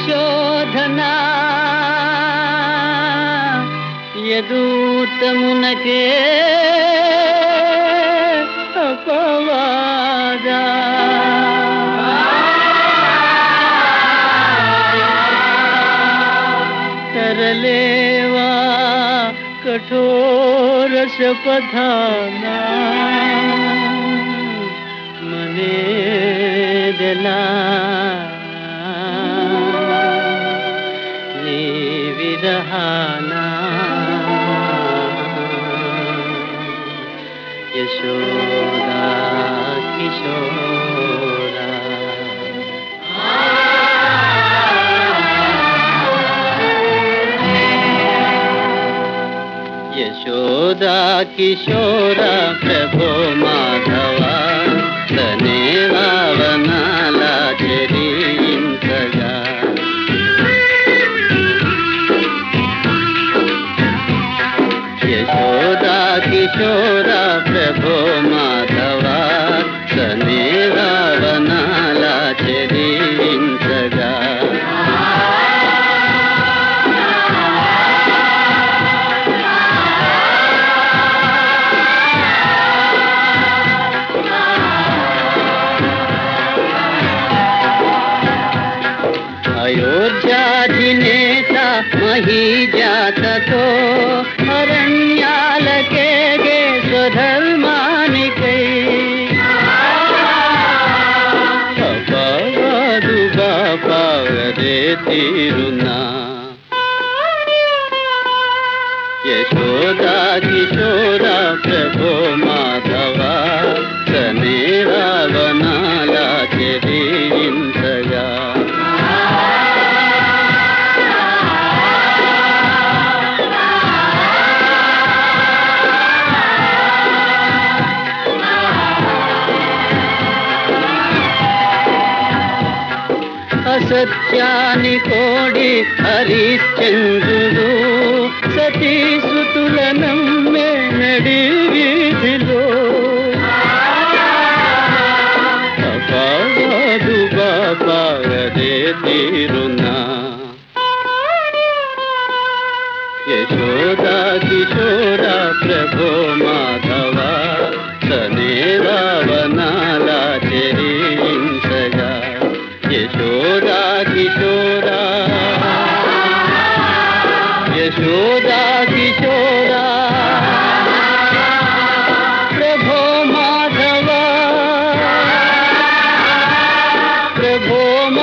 శోధన యదూతమునకే అపవాద तरलेवा कठोर शपथाना मने देला नी विरहाना यशोदा किशोरा यशोदा किशोरा प्रभो माधवा तनेवा वनाला चरिंचगा यशोदा किशोरा प्रभो माधवा तनेवा वनाला चरिंचगा अयोध्याधिनेता महीजाततो अरण्यालके गे स्वधर्मानिकै अपवादुगा पावरे तीरुना यशोदा किशोरा प्रभो माधवा तनेवा वनाला चरिंचगा असत्यानि कोडि हरिश्चंद्रुडु सती सुतुलनं मे नडि वीधिलो अपवादुगा पावरे तीरुना यशोदा किशोरा प्रभो माधवा तनेवा वनाला चरिंचगा यशोदा किशोरा यशोदा किशोरा प्रभो माधवा प्रभो